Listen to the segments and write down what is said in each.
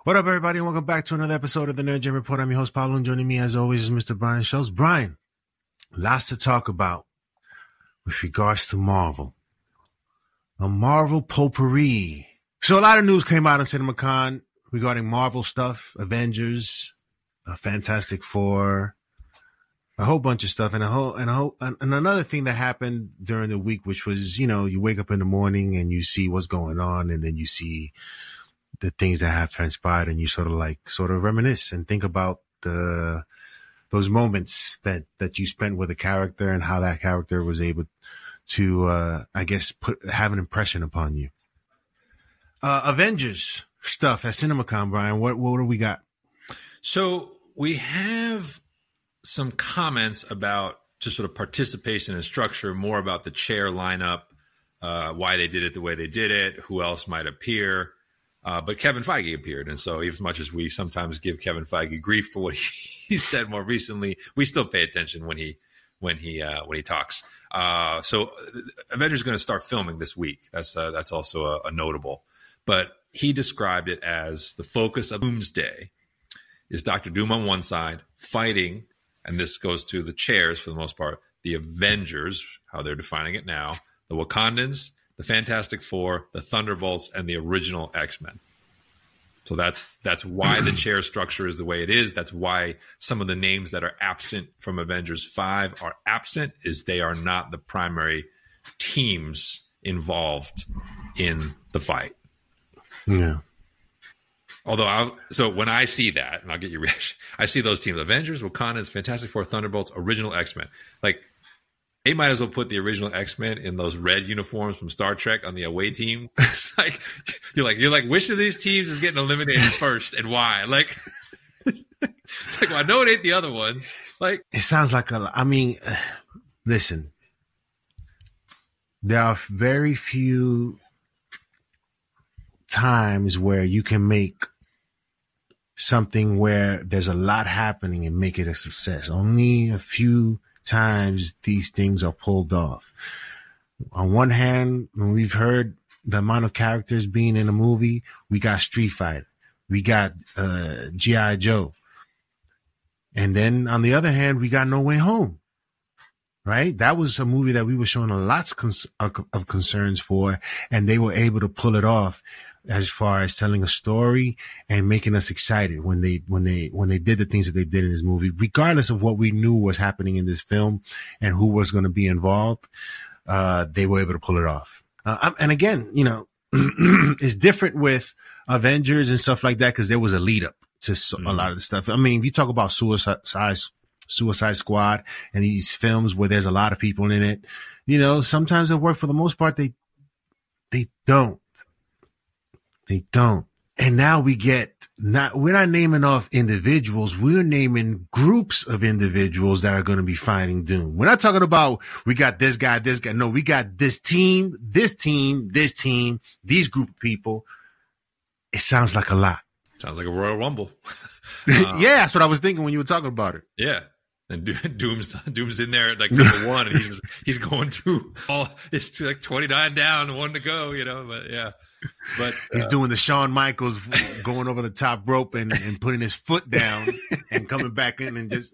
What up, everybody, and welcome back to another episode of the Nerd Gen Report. I'm your host, Pablo, and joining me, as always, is Mr. Brian Schultz. Brian, lots to talk about with regards to Marvel. A Marvel potpourri. So a lot of news came out on CinemaCon regarding Marvel stuff, Avengers, Fantastic Four, a whole bunch of stuff, and another thing that happened during the week, which was, you wake up in the morning and you see what's going on, and then you see the things that have transpired, and you sort of reminisce and think about those moments that you spent with a character and how that character was able to, have an impression upon you. Avengers stuff at CinemaCon, Brian. What do we got? So we have some comments about just sort of participation and structure, more about the chair lineup, why they did it the way they did it, who else might appear. But Kevin Feige appeared, and so as much as we sometimes give Kevin Feige grief for what he said more recently, we still pay attention when he talks. So Avengers is going to start filming this week. That's also a notable. But he described it as the focus of Doomsday is Doctor Doom on one side fighting, and this goes to the chairs for the most part, the Avengers, how they're defining it now, the Wakandans, the Fantastic Four, the Thunderbolts, and the original X-Men. So that's why the chair structure is the way it is. That's why some of the names that are absent from Avengers 5 are absent, is they are not the primary teams involved in the fight. Yeah. Although, so when I see that, and I'll get your reaction, I see those teams: Avengers, Wakandans, Fantastic Four, Thunderbolts, original X-Men. Like, they might as well put the original X-Men in those red uniforms from Star Trek on the away team. It's like you're like, which of these teams is getting eliminated first and why? Like, it's like, well, I know it ain't the other ones. Like, it sounds like listen, there are very few times where you can make something where there's a lot happening and make it a success. Only a few times these things are pulled off. On one hand, when we've heard the amount of characters being in a movie, we got Street Fighter, we got G.I. Joe, and then on the other hand, we got No Way Home. Right? That was a movie that we were showing a lot of concerns for, and they were able to pull it off as far as telling a story and making us excited when they did the things that they did in this movie, regardless of what we knew was happening in this film and who was going to be involved. They were able to pull it off. And again, it's different with Avengers and stuff like that, because there was a lead up to a lot of the stuff. I mean, if you talk about Suicide Squad and these films where there's a lot of people in it, sometimes it work. For the most part, they don't. They don't. And now we're not naming off individuals. We're naming groups of individuals that are going to be fighting Doom. We're not talking about we got this guy, this guy. No, we got this team, these group of people. It sounds like a lot. Sounds like a Royal Rumble. Yeah, that's what I was thinking when you were talking about it. Yeah. And Doom's in there at like number one, and he's going through all. It's like 29 down, 1 to go, But yeah, but he's doing the Shawn Michaels going over the top rope and putting his foot down and coming back in and just.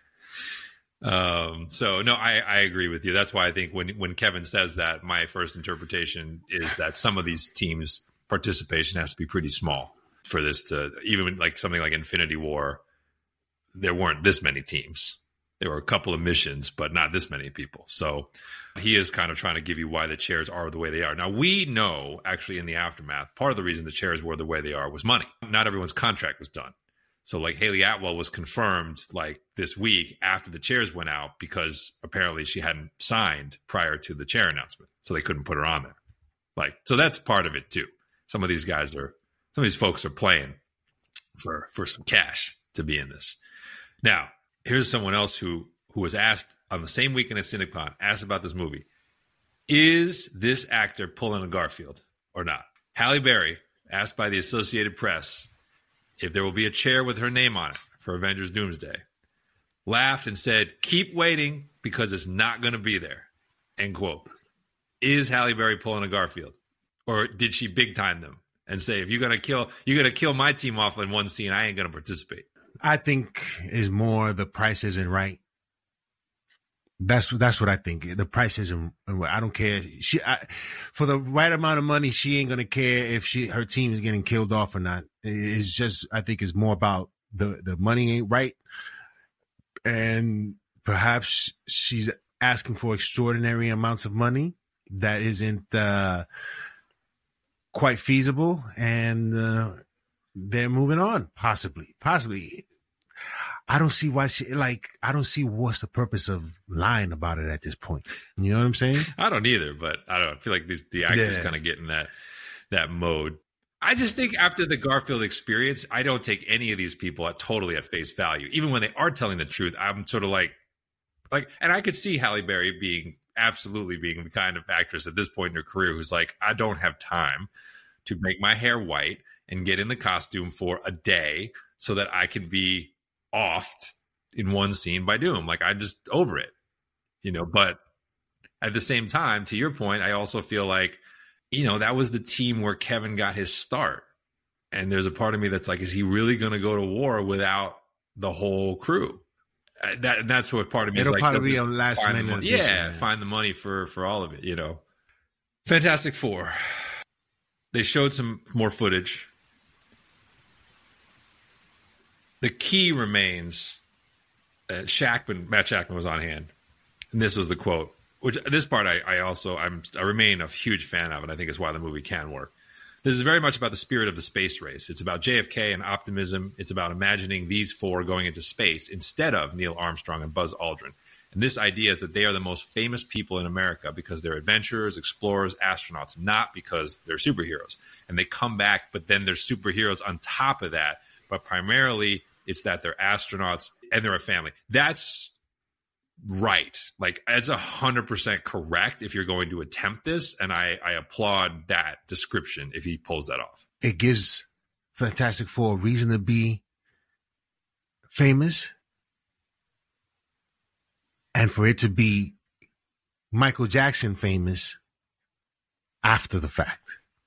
So no, I agree with you. That's why I think when Kevin says that, my first interpretation is that some of these teams' participation has to be pretty small for this to, even like something like Infinity War. There weren't this many teams. There were a couple of missions, but not this many people. So he is kind of trying to give you why the chairs are the way they are. Now, we know, actually, in the aftermath, part of the reason the chairs were the way they are was money. Not everyone's contract was done. So, like, Haley Atwell was confirmed, like, this week after the chairs went out, because apparently she hadn't signed prior to the chair announcement. So they couldn't put her on there. Like, so that's part of it, too. Some of these folks are playing for some cash to be in this. Now, here's someone else who was asked on the same weekend at CinemaCon, asked about this movie. Is this actor pulling a Garfield or not? Halle Berry, asked by the Associated Press if there will be a chair with her name on it for Avengers Doomsday, laughed and said, "Keep waiting because it's not going to be there." End quote. Is Halle Berry pulling a Garfield? Or did she big time them and say, if you're gonna kill my team off in one scene, I ain't gonna participate. I think is more the price isn't right. That's what I think. The price isn't. I don't care. For the right amount of money, she ain't gonna care if her team is getting killed off or not. It's just, I think it's more about the money ain't right, and perhaps she's asking for extraordinary amounts of money that isn't quite feasible, and they're moving on. Possibly. I don't see why I don't see what's the purpose of lying about it at this point. You know what I'm saying? I don't either, but I don't know. I feel like the actors kind of get in that mode. I just think after the Garfield experience, I don't take any of these people totally at face value. Even when they are telling the truth, I'm sort of like, and I could see Halle Berry being the kind of actress at this point in her career who's like, I don't have time to make my hair white and get in the costume for a day so that I can be offed in one scene by Doom. Like, I'm just over it, but at the same time, to your point, I also feel like, that was the team where Kevin got his start. And there's a part of me that's like, is he really going to go to war without the whole crew? That's what part of me It'll is like. It'll probably be a last minute. Yeah, find the money for all of it, Fantastic Four. They showed some more footage. The key remains that Matt Shakman was on hand. And this was the quote, which this part I remain a huge fan of, and I think is why the movie can work. This is very much about the spirit of the space race. It's about JFK and optimism. It's about imagining these four going into space instead of Neil Armstrong and Buzz Aldrin. And this idea is that they are the most famous people in America because they're adventurers, explorers, astronauts, not because they're superheroes. And they come back, but then they're superheroes on top of that. But primarily, it's that they're astronauts and they're a family. That's right. Like, it's 100% correct if you're going to attempt this. And I applaud that description if he pulls that off. It gives Fantastic Four a reason to be famous, and for it to be Michael Jackson famous after the fact.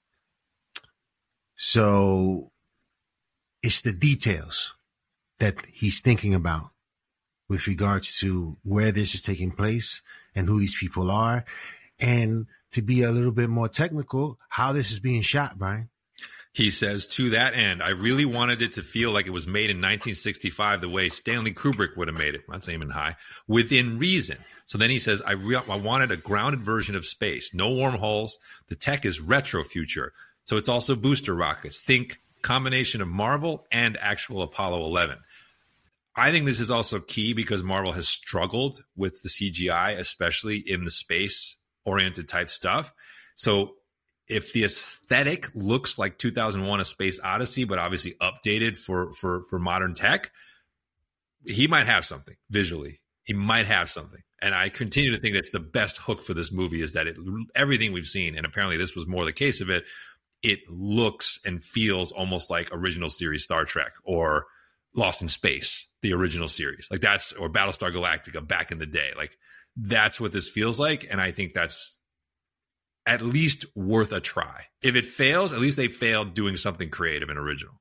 So it's the details that he's thinking about with regards to where this is taking place and who these people are. And to be a little bit more technical, how this is being shot, Brian. He says, to that end, I really wanted it to feel like it was made in 1965 the way Stanley Kubrick would have made it. That's aiming high. Within reason. So then he says, I wanted a grounded version of space. No wormholes. The tech is retro future. So it's also booster rockets. Think combination of Marvel and actual Apollo 11. I think this is also key because Marvel has struggled with the CGI, especially in the space-oriented type stuff. So if the aesthetic looks like 2001: A Space Odyssey, but obviously updated for modern tech, he might have something visually. He might have something. And I continue to think that's the best hook for this movie is that everything we've seen, and apparently this was more the case of it, it looks and feels almost like original series Star Trek or Lost in Space, the original series. Like that's, or Battlestar Galactica back in the day. Like that's what this feels like. And I think that's at least worth a try. If it fails, at least they failed doing something creative and original.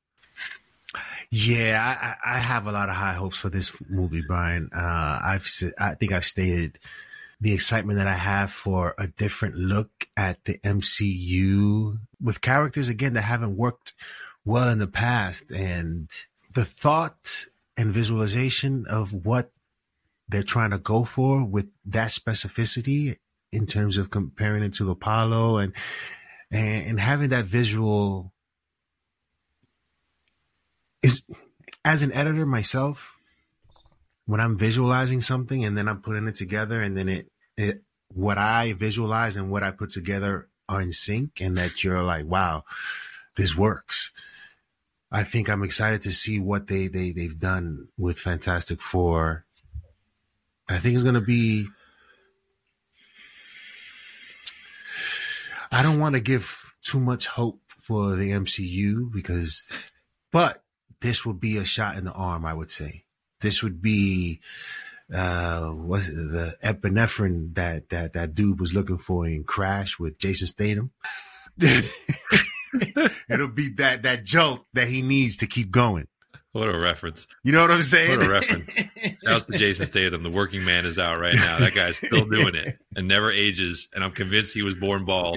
Yeah, I have a lot of high hopes for this movie, Brian. I think I've stated the excitement that I have for a different look at the MCU with characters, again, that haven't worked well in the past. And the thought and visualization of what they're trying to go for with that specificity in terms of comparing it to Apollo and having that visual is, as an editor myself, when I'm visualizing something and then I'm putting it together and then what I visualize and what I put together are in sync and that you're like, wow, this works. I think I'm excited to see what they've done with Fantastic Four. I think it's going to be, I don't want to give too much hope for the MCU but this would be a shot in the arm, I would say. This would be what's the epinephrine that dude was looking for in Crash with Jason Statham. It'll be that jolt that he needs to keep going. What a reference. You know what I'm saying? What a reference. Shouts to Jason Statham. The working man is out right now. That guy's still doing it and never ages. And I'm convinced he was born bald.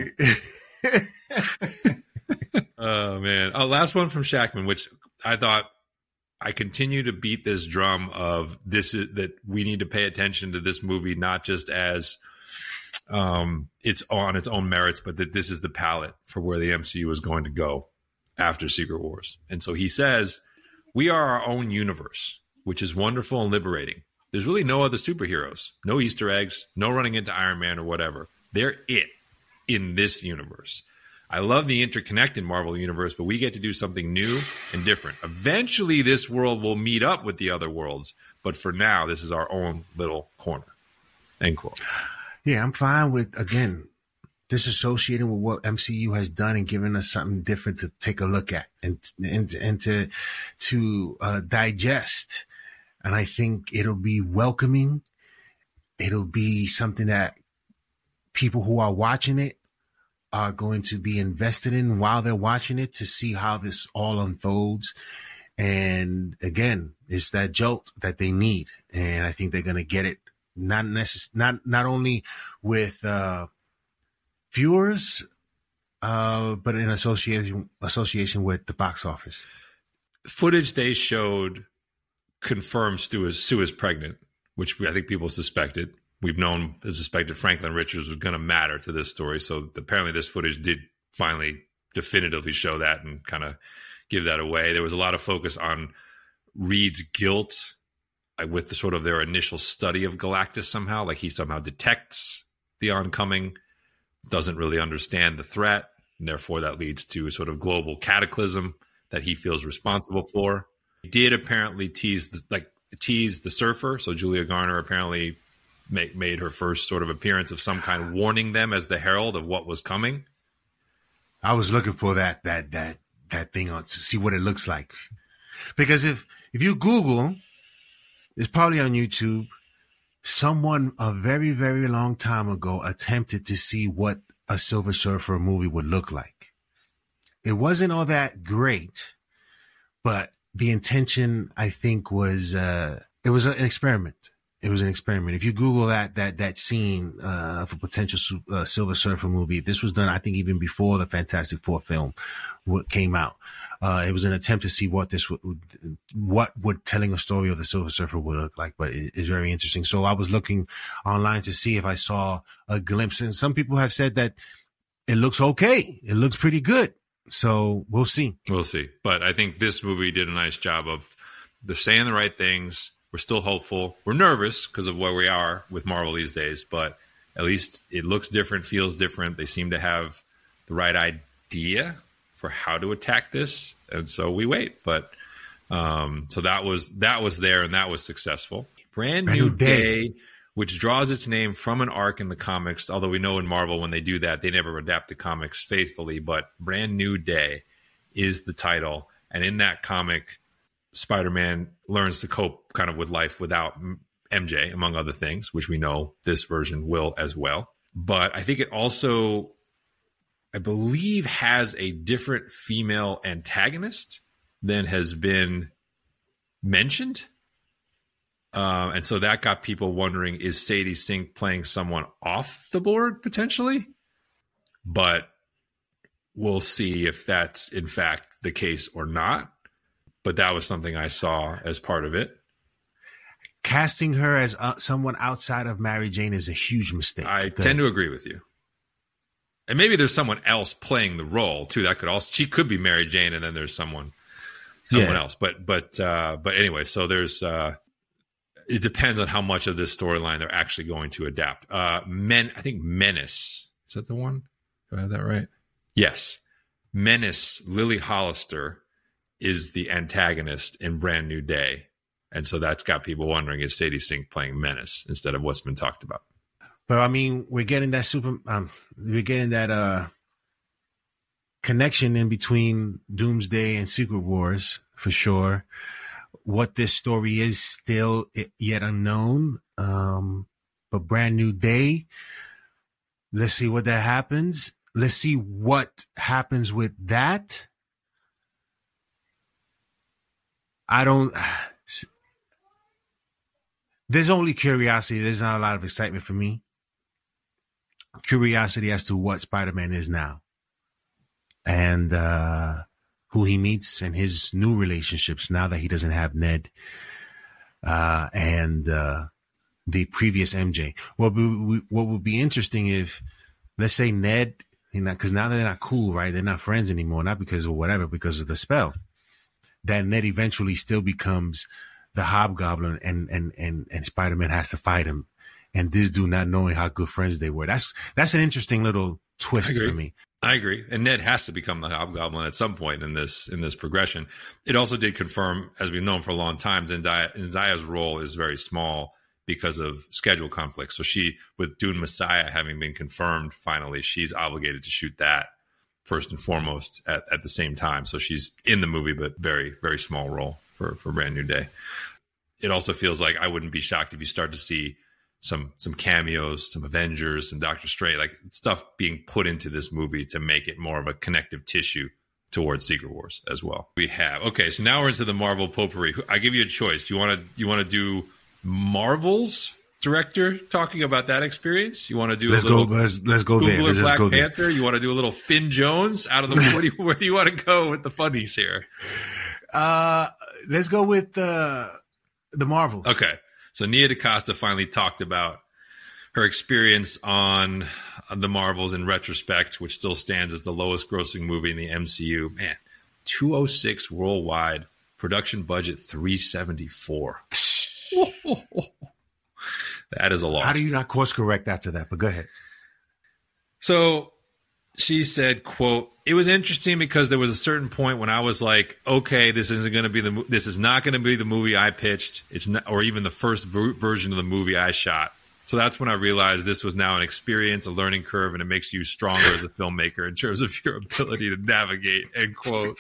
Oh, man. Oh, last one from Shackman, which I thought I continue to beat this drum of that we need to pay attention to this movie, not just as it's on its own merits, but that this is the palette for where the MCU is going to go after Secret Wars. And so he says, we are our own universe, which is wonderful and liberating. There's really no other superheroes, no Easter eggs, no running into Iron Man or whatever. They're it in this universe. I love the interconnected Marvel universe, but we get to do something new and different. Eventually, this world will meet up with the other worlds, but for now, this is our own little corner. End quote. Yeah, I'm fine with, again, disassociating with what MCU has done and giving us something different to take a look at and to digest. And I think it'll be welcoming. It'll be something that people who are watching it are going to be invested in while they're watching it to see how this all unfolds. And again, it's that jolt that they need. And I think they're going to get it not only with viewers, but in association with the box office. Footage they showed confirms Sue is pregnant, which I think people suspected. We've known and suspected Franklin Richards was going to matter to this story. So apparently this footage did finally definitively show that and kind of give that away. There was a lot of focus on Reed's guilt with the sort of their initial study of Galactus somehow. Like he somehow detects the oncoming, doesn't really understand the threat, and therefore that leads to a sort of global cataclysm that he feels responsible for. He did apparently tease the surfer. So Julia Garner apparently made her first sort of appearance of some kind, warning them as the herald of what was coming. I was looking for that thing on to see what it looks like, because if you Google, it's probably on YouTube. Someone a very, very long time ago attempted to see what a Silver Surfer movie would look like. It wasn't all that great, but the intention, I think, was it was an experiment. It was an experiment. If you Google that scene of a potential Silver Surfer movie, this was done, I think, even before the Fantastic Four film came out. It was an attempt to see what would telling a story of the Silver Surfer would look like, but it's very interesting. So I was looking online to see if I saw a glimpse, and some people have said that it looks okay. It looks pretty good. So we'll see. We'll see. But I think this movie did a nice job of they're saying the right things. We're still hopeful. We're nervous because of where we are with Marvel these days, but at least it looks different, feels different. They seem to have the right idea for how to attack this, and so we wait. But so that was there, and that was successful. Brand New Day, which draws its name from an arc in the comics, although we know in Marvel when they do that, they never adapt the comics faithfully. But Brand New Day is the title, and in that comic, Spider-Man learns to cope kind of with life without MJ, among other things, which we know this version will as well. But I think it also, I believe, has a different female antagonist than has been mentioned. And so that got people wondering, is Sadie Sink playing someone off the board potentially? But we'll see if that's in fact the case or not. But that was something I saw as part of it. Casting her as someone outside of Mary Jane is a huge mistake. I tend to agree with you. And maybe there's someone else playing the role too. That could also, she could be Mary Jane, and then there's someone else. But anyway, so there's it depends on how much of this storyline they're actually going to adapt. I think Menace, is that the one? Do I have that right? Yes, Menace. Lily Hollister is the antagonist in Brand New Day. And so that's got people wondering, is Sadie Sink playing Menace instead of what's been talked about? But I mean, we're getting that connection in between Doomsday and Secret Wars for sure. What this story is still yet unknown. But Brand New Day, let's see what that happens. let's see what happens with that. There's only curiosity. There's not a lot of excitement for me. Curiosity as to what Spider-Man is now and who he meets and his new relationships now that he doesn't have Ned and the previous MJ. What would be interesting if, let's say Ned, because now they're not cool, right? They're not friends anymore, not because of whatever, because of the spell. That Ned eventually still becomes the Hobgoblin and Spider-Man has to fight him. And this dude not knowing how good friends they were. That's an interesting little twist for me. I agree. And Ned has to become the Hobgoblin at some point in this progression. It also did confirm, as we've known for a long time, Zendaya's role is very small because of schedule conflicts. So she, with Dune Messiah having been confirmed finally, she's obligated to shoot that first and foremost at the same time. So she's in the movie, but very, very small role for Brand New Day. It also feels like I wouldn't be shocked if you start to see some cameos, some Avengers, some Doctor Strange, like stuff being put into this movie to make it more of a connective tissue towards Secret Wars as well. So now we're into the Marvel potpourri. I give you a choice. Do you want to do Marvel's director talking about that experience? You want to do let's go there. Let's Black go Panther? There. You want to do a little Finn Jones out of the where do you want to go with the funnies here? Let's go with the Marvels. Okay. So Nia DaCosta finally talked about her experience on the Marvels in retrospect, which still stands as the lowest grossing movie in the MCU. Man, 206 worldwide, production budget 374. That is a lot. How do you not course correct after that? But go ahead. So she said, quote, "It was interesting because there was a certain point when I was like, okay, this is not going to be the movie I pitched. It's not, or even the first version of the movie I shot. So that's when I realized this was now an experience, a learning curve, and it makes you stronger as a filmmaker in terms of your ability to navigate," end quote.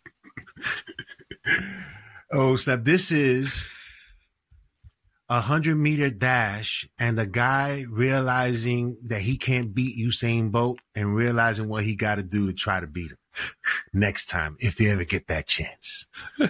Oh, snap. This is 100-meter dash and the guy realizing that he can't beat Usain Bolt and realizing what he got to do to try to beat him next time if they ever get that chance.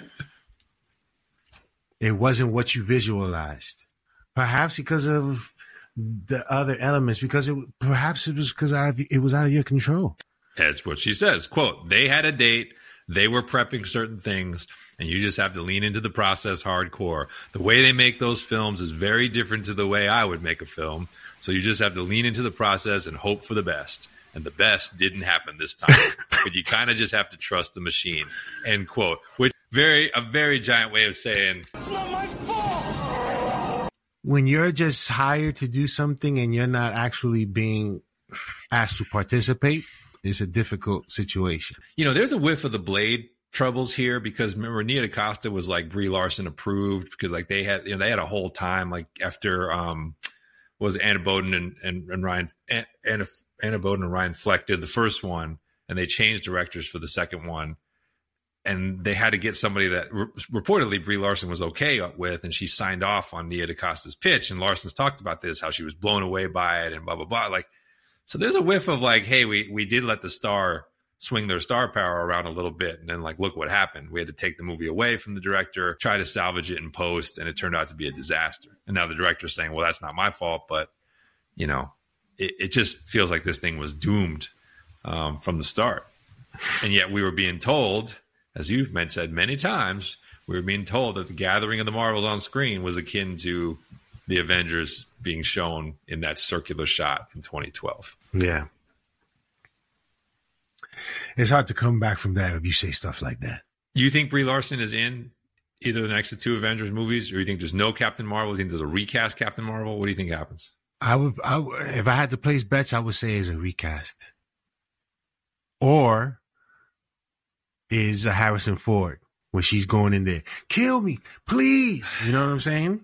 It wasn't what you visualized. Perhaps because of the other elements, perhaps it was because it was out of your control. That's what she says. Quote, "They had a date. They were prepping certain things, and you just have to lean into the process hardcore. The way they make those films is very different to the way I would make a film. So you just have to lean into the process and hope for the best. And the best didn't happen this time. But you kind of just have to trust the machine," end quote. Which a very giant way of saying, it's not my fault. When you're just hired to do something and you're not actually being asked to participate, it's a difficult situation. You know, there's a whiff of the Blade troubles here because remember Nia DaCosta was like Brie Larson approved because like they had a whole time like after was Anna Boden and Ryan Anna Boden and Ryan Fleck did the first one and they changed directors for the second one and they had to get somebody that reportedly Brie Larson was okay with and she signed off on Nia DaCosta's pitch and Larson's talked about this how she was blown away by it and blah blah blah like. So there's a whiff of like, hey, we did let the star swing their star power around a little bit. And then like, look what happened. We had to take the movie away from the director, try to salvage it in post. And it turned out to be a disaster. And now the director's saying, well, that's not my fault. But, you know, it just feels like this thing was doomed from the start. And yet we were being told, as you've said many times, we were being told that the gathering of the Marvels on screen was akin to the Avengers being shown in that circular shot in 2012. Yeah. It's hard to come back from that if you say stuff like that. You think Brie Larson is in either the next two Avengers movies, or you think there's no Captain Marvel? You think there's a recast Captain Marvel? What do you think happens? I would, if I had to place bets, I would say it's a recast. Or is a Harrison Ford, where she's going in there, kill me, please. You know what I'm saying?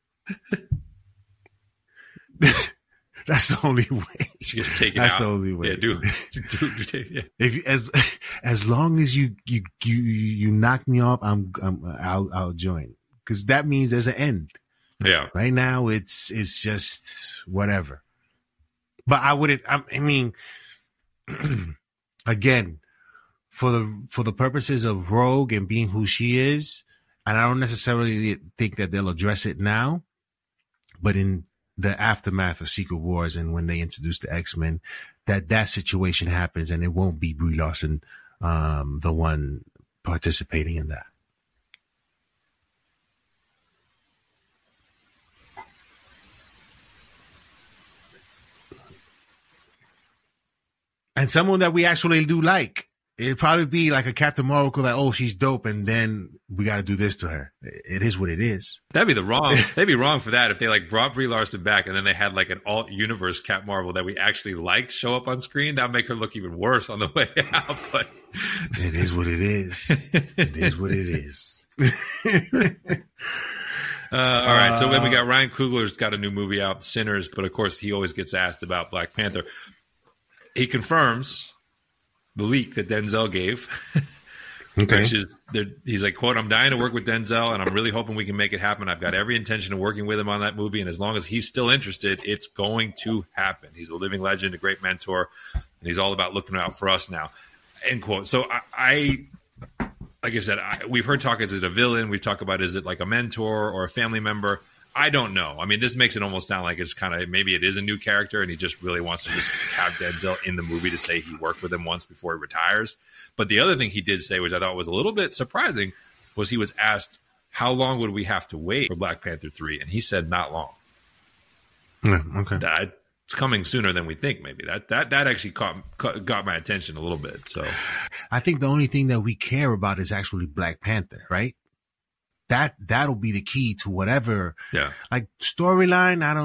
That's the only way. She gets taken That's out. the only way. Yeah, do. Yeah. If as long as you knock me off, I'll join because that means there's an end. Yeah. Right now it's just whatever. But I mean, again, for the purposes of Rogue and being who she is, and I don't necessarily think that they'll address it now, but in the aftermath of Secret Wars and when they introduce the X-Men, that situation happens, and it won't be Brie Larson, the one participating in that. And someone that we actually do like. It'd probably be like a Captain Marvel, like, oh, she's dope, and then we got to do this to her. It is what it is. They'd be wrong for that if they like brought Brie Larson back and then they had like an alt universe Cap Marvel that we actually liked show up on screen. That'd make her look even worse on the way out. But it is what it is. It is what it is. All right. So then we got Ryan Coogler's got a new movie out, Sinners, but of course he always gets asked about Black Panther. He confirms the leak that Denzel gave, okay. Which is, he's like, quote, "I'm dying to work with Denzel, and I'm really hoping we can make it happen. I've got every intention of working with him on that movie, and as long as he's still interested, it's going to happen. He's a living legend, a great mentor, and he's all about looking out for us now," end quote. So I like I said, we've heard talk, is it a villain? We've talked about, is it like a mentor or a family member? I don't know. I mean, this makes it almost sound like it's kind of, maybe it is a new character and he just really wants to just have Denzel in the movie to say he worked with him once before he retires. But the other thing he did say, which I thought was a little bit surprising, was he was asked, how long would we have to wait for Black Panther 3? And he said, not long. Yeah, okay. It's coming sooner than we think, maybe. That actually got my attention a little bit. So I think the only thing that we care about is actually Black Panther, right? That'll be the key to whatever. Yeah. Like storyline, I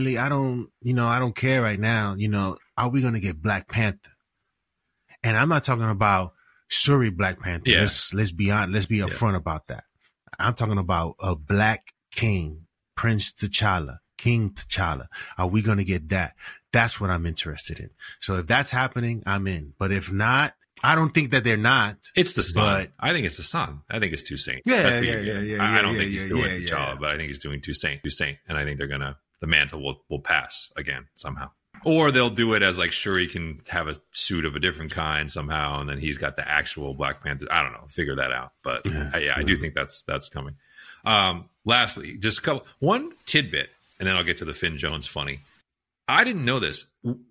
don't care right now. Are we going to get Black Panther? And I'm not talking about Shuri Black Panther. Yeah. Let's be honest. Let's be upfront about that. I'm talking about a Black King, Prince T'Challa, King T'Challa. Are we going to get that? That's what I'm interested in. So if that's happening, I'm in. But if not, I don't think that they're not. It's the son. I think it's the son. I think it's Toussaint. Yeah. I don't think he's doing T'Challa, but I think he's doing Toussaint. And I think the mantle will pass again somehow. Or they'll do it as like Shuri can have a suit of a different kind somehow, and then he's got the actual Black Panther. I don't know. Figure that out. But I do think that's coming. Lastly, just one tidbit, and then I'll get to the Finn Jones funny. I didn't know this.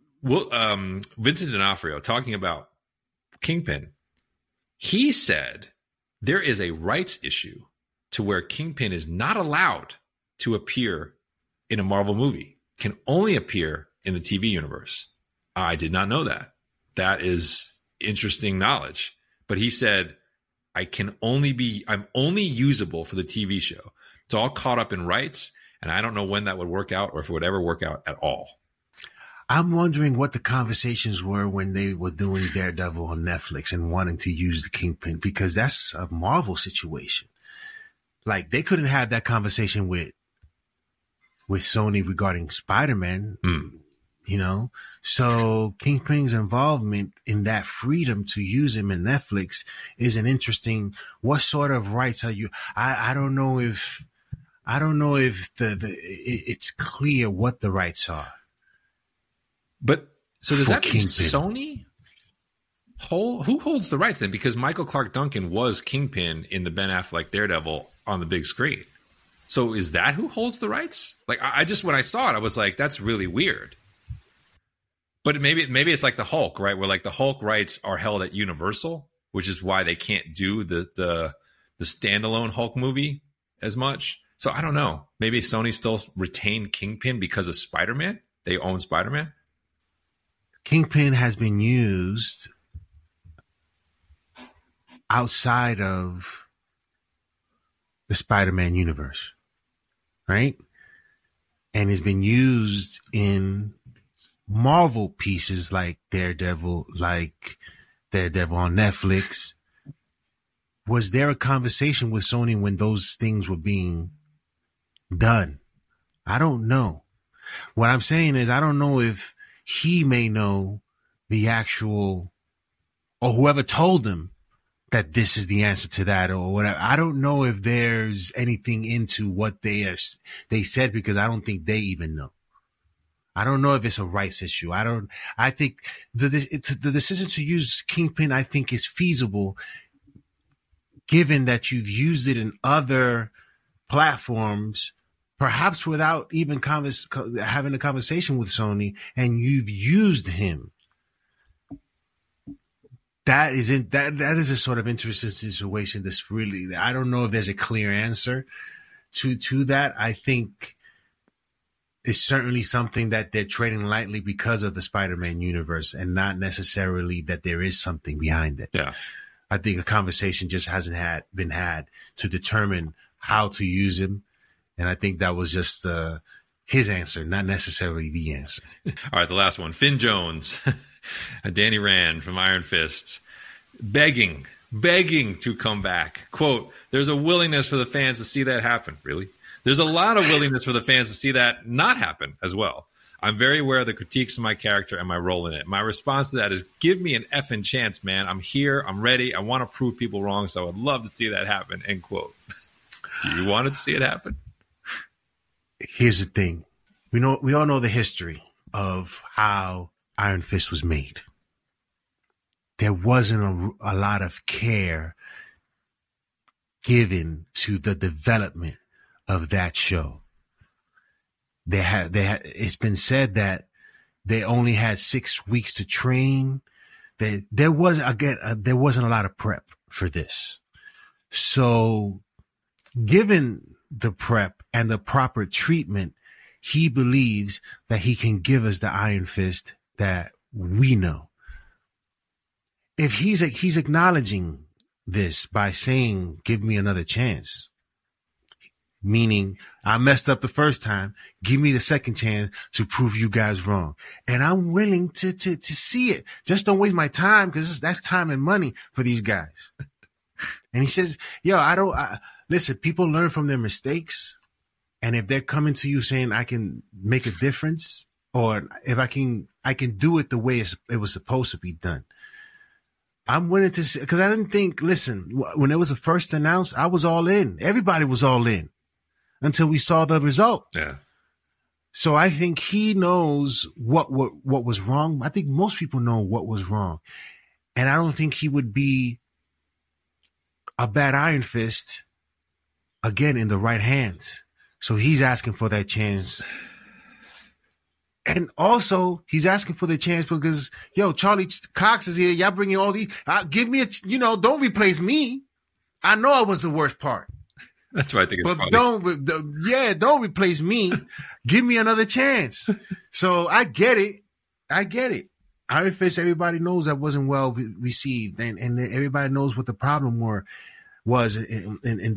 Vincent D'Onofrio talking about Kingpin, he said there is a rights issue to where Kingpin is not allowed to appear in a Marvel movie, can only appear in the TV universe. I did not know that. That is interesting knowledge. But he said, I'm only usable for the TV show. It's all caught up in rights, and I don't know when that would work out or if it would ever work out at all. I'm wondering what the conversations were when they were doing Daredevil on Netflix and wanting to use the Kingpin, because that's a Marvel situation. Like, they couldn't have that conversation with Sony regarding Spider-Man, So Kingpin's involvement in that freedom to use him in Netflix is an interesting, what sort of rights are you? I don't know if it's clear what the rights are. But so does that mean Kingpin. Sony? Who holds the rights then? Because Michael Clark Duncan was Kingpin in the Ben Affleck Daredevil on the big screen. So is that who holds the rights? Like, I just, when I saw it, I was like, that's really weird. But maybe it's like the Hulk, right? Where like the Hulk rights are held at Universal, which is why they can't do the standalone Hulk movie as much. So I don't know. Maybe Sony still retained Kingpin because of Spider-Man. They own Spider-Man. Kingpin has been used outside of the Spider-Man universe, right? And has been used in Marvel pieces like Daredevil on Netflix. Was there a conversation with Sony when those things were being done? I don't know. What I'm saying is, I don't know if he may know the actual, or whoever told him that this is the answer to that or whatever. I don't know if there's anything into what they said, because I don't think they even know. I don't know if it's a rights issue. I think the decision to use Kingpin, I think, is feasible given that you've used it in other platforms, perhaps without even having a conversation with Sony, and you've used him. That is a sort of interesting situation. That's really, I don't know if there's a clear answer to that. I think it's certainly something that they're treading lightly because of the Spider-Man universe, and not necessarily that there is something behind it. Yeah. I think a conversation just hasn't been had to determine how to use him. And I think that was just his answer, not necessarily the answer. All right, the last one. Finn Jones, Danny Rand from Iron Fist, begging to come back. Quote, there's a willingness for the fans to see that happen. Really? There's a lot of willingness for the fans to see that not happen as well. I'm very aware of the critiques of my character and my role in it. My response to that is, give me an effing chance, man. I'm here. I'm ready. I want to prove people wrong, so I would love to see that happen, end quote. Do you want to see it happen? Here's the thing. We all know the history of how Iron Fist was made. There wasn't a lot of care given to the development of that show. It's been said that they only had 6 weeks to train. There wasn't a lot of prep for this. So given the prep and the proper treatment, he believes that he can give us the Iron Fist that we know. If he's acknowledging this by saying, give me another chance, meaning I messed up the first time, give me the second chance to prove you guys wrong. And I'm willing to see it. Just don't waste my time, because that's time and money for these guys. And he says, listen, people learn from their mistakes. And if they're coming to you saying I can make a difference, or if I can do it the way it was supposed to be done, I'm willing to see, because I didn't think, listen, when it was first announced, I was all in. Everybody was all in until we saw the result. Yeah. So I think he knows what was wrong. I think most people know what was wrong. And I don't think he would be a bad Iron Fist, again, in the right hands. So he's asking for that chance. And also, he's asking for the chance because, Charlie Cox is here. Y'all bringing all these. Give me don't replace me. I know I was the worst part. That's why I think it's funny. Don't replace me. Give me another chance. So I get it. Iron Fist, everybody knows that wasn't well received, and everybody knows what the problem was in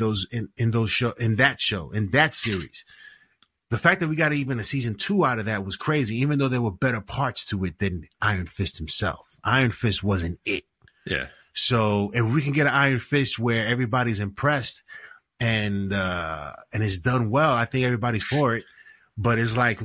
that series. The fact that we got even a season 2 out of that was crazy, even though there were better parts to it than Iron Fist himself. Iron Fist wasn't it. Yeah. So if we can get an Iron Fist where everybody's impressed and it's done well, I think everybody's for it. But it's like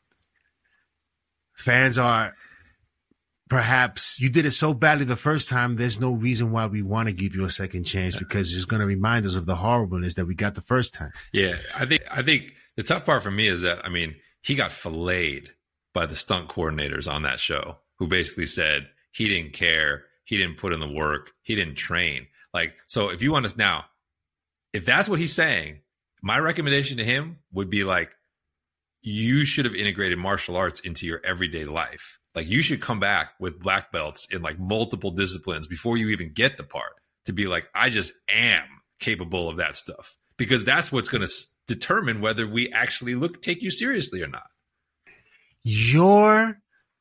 fans are, perhaps you did it so badly the first time, there's no reason why we want to give you a second chance, because it's going to remind us of the horribleness that we got the first time. Yeah, I think the tough part for me is that, he got filleted by the stunt coordinators on that show, who basically said he didn't care, he didn't put in the work, he didn't train. So if you want to now, if that's what he's saying, my recommendation to him would be you should have integrated martial arts into your everyday life. You should come back with black belts in multiple disciplines before you even get the part, to be I just am capable of that stuff, because that's what's going to determine whether we actually take you seriously or not. Your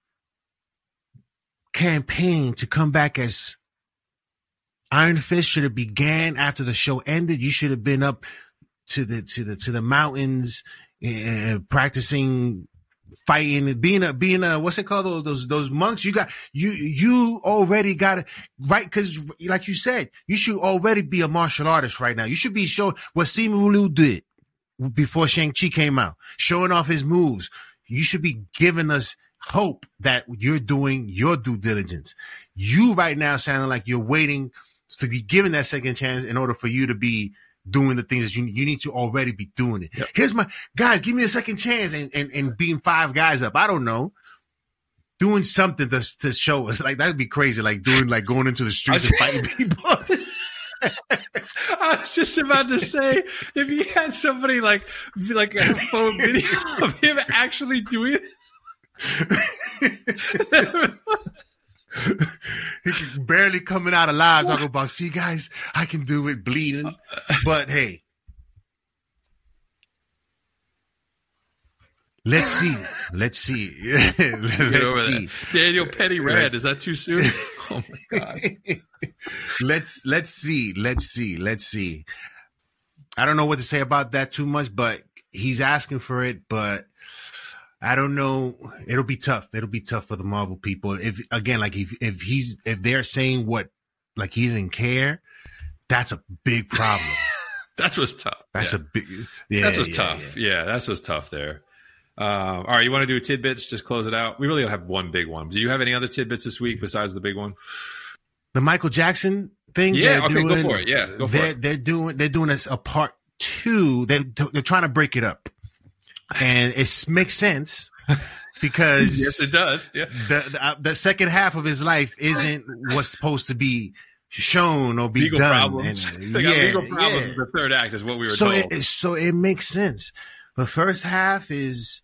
campaign to come back as Iron Fist should have began after the show ended. You should have been up to the mountains practicing fighting, being a what's it called, those monks. You already got it right, because like you said, you should already be a martial artist right now. You should be showing what Simu Liu did before Shang-Chi came out, showing off his moves. You should be giving us hope that you're doing your due diligence. You right now sounding like you're waiting to be given that second chance in order for you to be doing the things that you need to already be doing it. Yep. Here's my guys, give me a second chance and beating 5 guys up. I don't know. Doing something to show us, like that'd be crazy. Like going into the streets and fighting people. I was just about to say, if he had somebody like a phone video of him actually doing it. He barely coming out alive, talking about, see guys, I can do it, bleeding. But hey, let's see. Let's see. Daniel Penny Red, is that too soon? Oh my God. Let's see. I don't know what to say about that too much, but he's asking for it, but I don't know. It'll be tough. It'll be tough for the Marvel people. If they're saying what, like he didn't care, that's a big problem. That's what's tough. That's a big. Yeah, that's what's tough. Yeah, that's what's tough there. All right, you want to do tidbits? Just close it out. We really have one big one. Do you have any other tidbits this week besides the big one? The Michael Jackson thing. Yeah. Okay, go for it. Yeah, go for it. They're doing this a part 2. They're trying to break it up. And it makes sense because yes, it does. Yeah, the second half of his life isn't what's supposed to be shown or be legal done. Problems. And, they got legal problems. Yeah. The third act is what we were told. So it makes sense. The first half is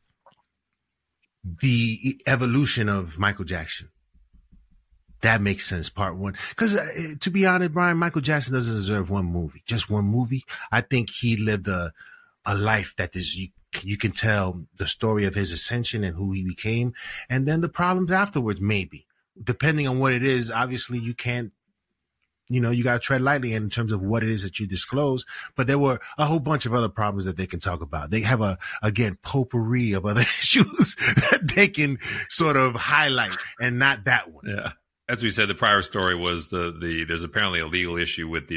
the evolution of Michael Jackson. That makes sense. Part 1, because to be honest, Brian, Michael Jackson doesn't deserve just one movie. I think he lived a life that is. You can tell the story of his ascension and who he became, and then the problems afterwards, maybe, depending on what it is. Obviously, you can't, you got to tread lightly in terms of what it is that you disclose, but there were a whole bunch of other problems that they can talk about. They have potpourri of other issues that they can sort of highlight, and not that one. Yeah. As we said, the prior story was there's apparently a legal issue with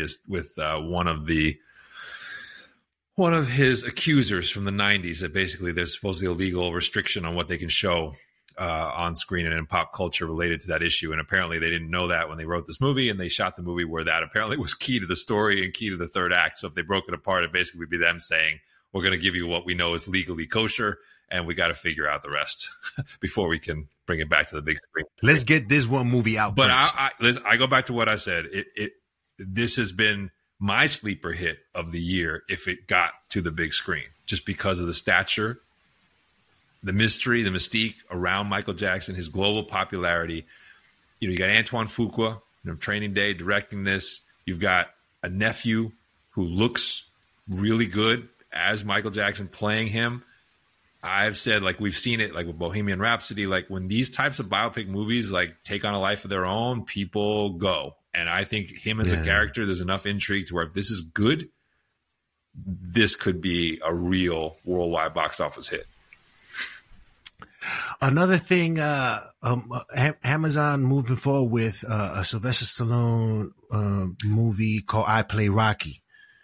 one of his accusers from the 90s that basically there's supposedly a legal restriction on what they can show on screen and in pop culture related to that issue. And apparently they didn't know that when they wrote this movie, and they shot the movie where that apparently was key to the story and key to the third act. So if they broke it apart, it'd basically be them saying, we're going to give you what we know is legally kosher, and we got to figure out the rest before we can bring it back to the big screen. Let's get this one movie out. But I go back to what I said. This has been my sleeper hit of the year if it got to the big screen, just because of the stature, the mystery, the mystique around Michael Jackson, his global popularity. You got Antoine Fuqua, Training Day, directing this. You've got a nephew who looks really good as Michael Jackson playing him. I've said, like, we've seen it, like with Bohemian Rhapsody, like when these types of biopic movies like take on a life of their own, people go. And I think him as a character, there's enough intrigue to where if this is good, this could be a real worldwide box office hit. Another thing, Amazon moving forward with a Sylvester Stallone movie called I Play Rocky,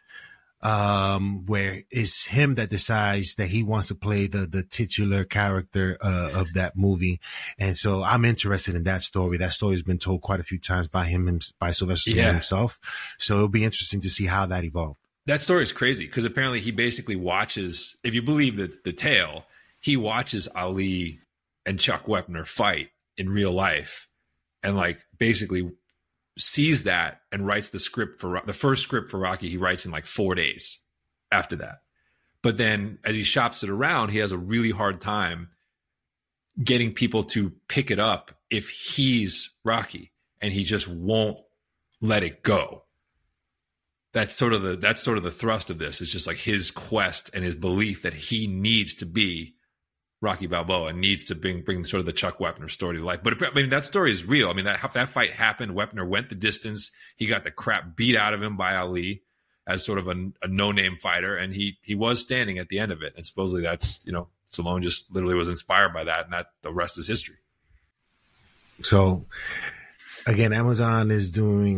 where it's him that decides that he wants to play the titular character of that movie. And so I'm interested in that story. That story has been told quite a few times by Sylvester Stallone himself. So it'll be interesting to see how that evolved. That story is crazy because apparently he basically watches, if you believe the tale, he watches Ali and Chuck Wepner fight in real life, and like basically sees that and writes the script for the first script for Rocky. He writes in like 4 days after that. But then as he shops it around, he has a really hard time getting people to pick it up if he's Rocky, and he just won't let it go. That's sort of the thrust of this. It's just like his quest and his belief that he needs to be Rocky Balboa, needs to bring sort of the Chuck Wepner story to life. But I mean, that story is real. I mean, that fight happened. Wepner went the distance. He got the crap beat out of him by Ali as sort of a no-name fighter, and he was standing at the end of it. And supposedly that's, Stallone just literally was inspired by that, and that the rest is history. So again, Amazon is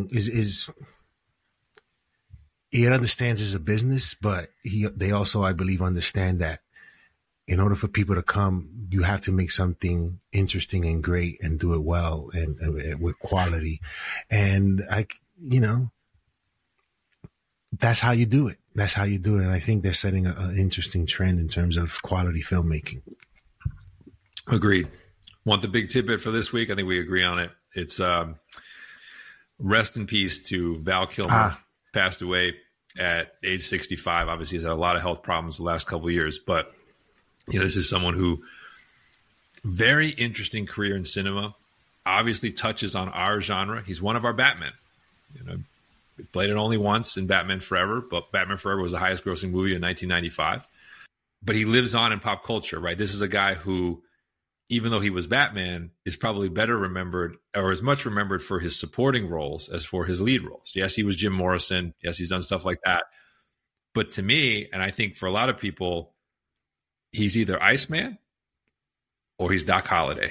he understands it's a business, but they also, I believe, understand that in order for people to come, you have to make something interesting and great and do it well and with quality. And that's how you do it. that's how you do it. And I think they're setting an interesting trend in terms of quality filmmaking. Agreed. Want the big tidbit for this week? I think we agree on it. It's rest in peace to Val Kilmer. Passed away at age 65. Obviously, he's had a lot of health problems the last couple of years, but this is someone who very interesting career in cinema. Obviously, touches on our genre. He's one of our Batmen. We played it only once in Batman Forever, but Batman Forever was the highest grossing movie in 1995. But he lives on in pop culture, right? This is a guy who, even though he was Batman, is probably better remembered or as much remembered for his supporting roles as for his lead roles. Yes, he was Jim Morrison. Yes, he's done stuff like that. But to me, and I think for a lot of people, he's either Iceman or he's Doc Holliday.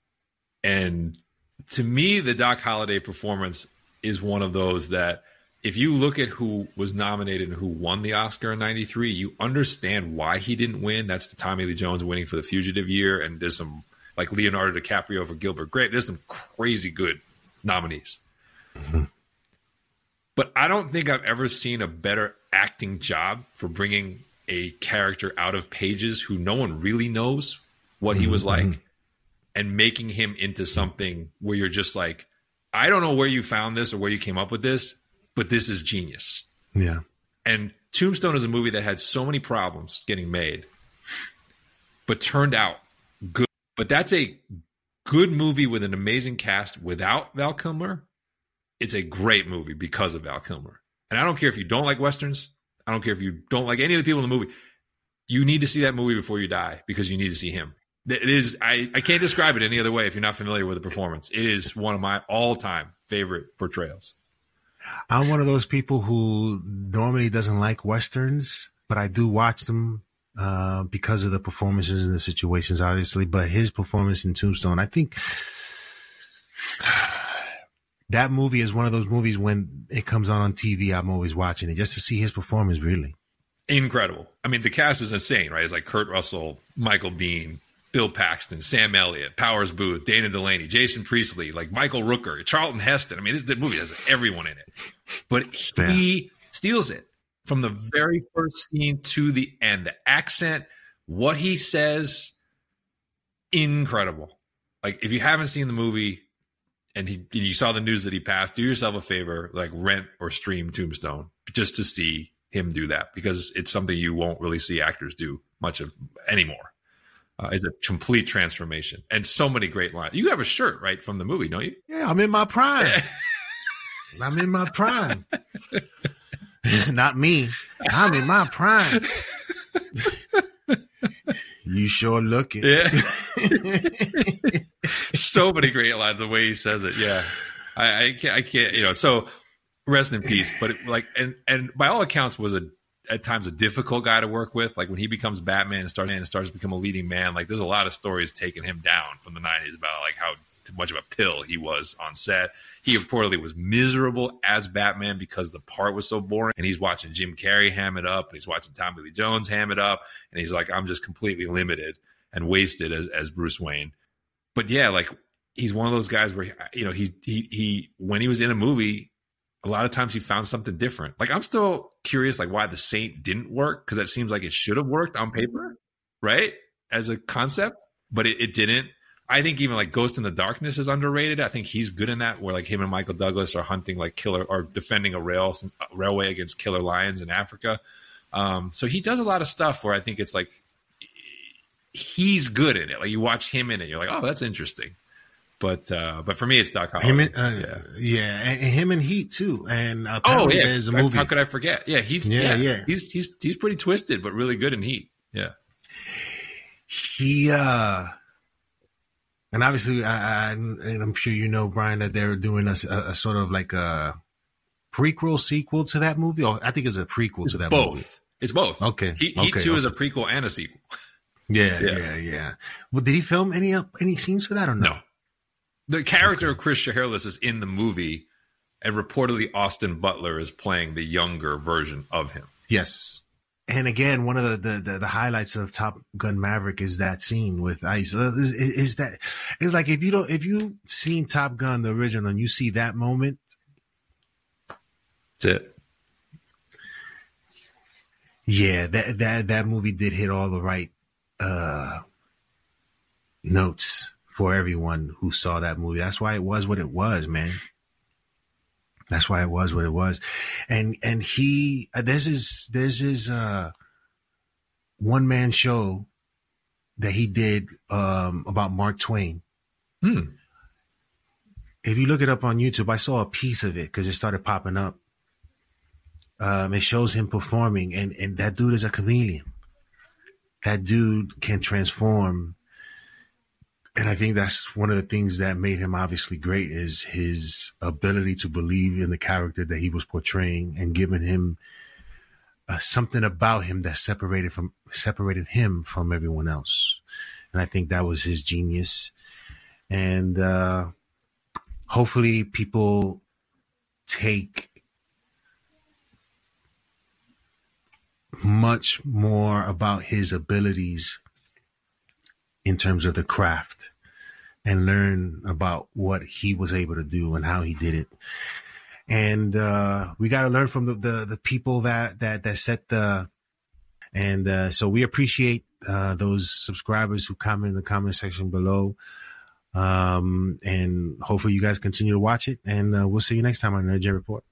And to me, the Doc Holliday performance is one of those that if you look at who was nominated and who won the Oscar in 93, you understand why he didn't win. That's the Tommy Lee Jones winning for The Fugitive year. And there's some like Leonardo DiCaprio for Gilbert Grape. There's some crazy good nominees. Mm-hmm. But I don't think I've ever seen a better acting job for bringing a character out of pages who no one really knows what he was like and making him into something where you're just like, I don't know where you found this or where you came up with this, but this is genius. Yeah. And Tombstone is a movie that had so many problems getting made, but turned out good. But that's a good movie with an amazing cast without Val Kilmer. It's a great movie because of Val Kilmer. And I don't care if you don't like Westerns. I don't care if you don't like any of the people in the movie. You need to see that movie before you die because you need to see him. It is. I can't describe it any other way if you're not familiar with the performance. It is one of my all-time favorite portrayals. I'm one of those people who normally doesn't like Westerns, but I do watch them because of the performances and the situations, obviously. But his performance in Tombstone, I think that movie is one of those movies when it comes on TV, I'm always watching it just to see his performance, really. Incredible. I mean, the cast is insane, right? It's like Kurt Russell, Michael Biehn, Bill Paxton, Sam Elliott, Powers Booth, Dana Delaney, Jason Priestley, like Michael Rooker, Charlton Heston. I mean, the movie has everyone in it. But he steals it from the very first scene to the end. The accent, what he says, incredible. Like, if you haven't seen the movie and you saw the news that he passed, do yourself a favor, like rent or stream Tombstone just to see him do that, because it's something you won't really see actors do much of anymore. It's a complete transformation and so many great lines. You have a shirt, right, from the movie, don't you? Yeah, I'm in my prime. I'm in my prime. Not me. I'm in my prime. You sure looking. Yeah. So many great lines, the way he says it. Yeah. I can't, so rest in peace. But and by all accounts was at times a difficult guy to work with. Like when he becomes Batman and starts to become a leading man, like there's a lot of stories taking him down from the 90s about like how much of a pill he was on set. He reportedly was miserable as Batman because the part was so boring. And he's watching Jim Carrey ham it up, and he's watching Tommy Lee Jones ham it up, and he's like, I'm just completely limited and wasted as Bruce Wayne. But yeah, like he's one of those guys where he when he was in a movie, a lot of times he found something different. Like I'm still curious, like why The Saint didn't work, because it seems like it should have worked on paper, right, as a concept, but it didn't. I think even like Ghost in the Darkness is underrated. I think he's good in that, where like him and Michael Douglas are hunting like killer or defending a railway against killer lions in Africa. So he does a lot of stuff where I think it's like he's good in it. Like you watch him in it, you're like, oh, that's interesting. But for me, it's Doc Holliday. And him and Heat too. And there's a movie. How could I forget? Yeah, he's pretty twisted, but really good in Heat. Yeah, he and obviously, and I'm sure you know, Brian, that they're doing a sort of like a prequel sequel to that movie. Or I think it's a prequel to that movie. It's both. Okay, Heat 2 is a prequel and a sequel. Yeah. Well, did he film any scenes for that or no? No. The character of Chris Shiherlis is in the movie, and reportedly Austin Butler is playing the younger version of him. Yes. And again, one of the highlights of Top Gun Maverick is that scene with Ice. It's like if you've seen Top Gun, the original, and you see that moment, that's it. Yeah, that movie did hit all the right notes for everyone who saw that movie. That's why it was what it was, man. That's why it was what it was. And he, there's his one man show that he did about Mark Twain. If you look it up on YouTube, I saw a piece of it because it started popping up. It shows him performing, and that dude is a chameleon. That dude can transform. And I think that's one of the things that made him obviously great is his ability to believe in the character that he was portraying and giving him something about him that separated him from everyone else. And I think that was his genius. And hopefully people take much more about his abilities in terms of the craft and learn about what he was able to do and how he did it. And we got to learn from the people that set the, and so we appreciate those subscribers who comment in the comment section below. And hopefully you guys continue to watch it, and we'll see you next time on Nerd Gen Report.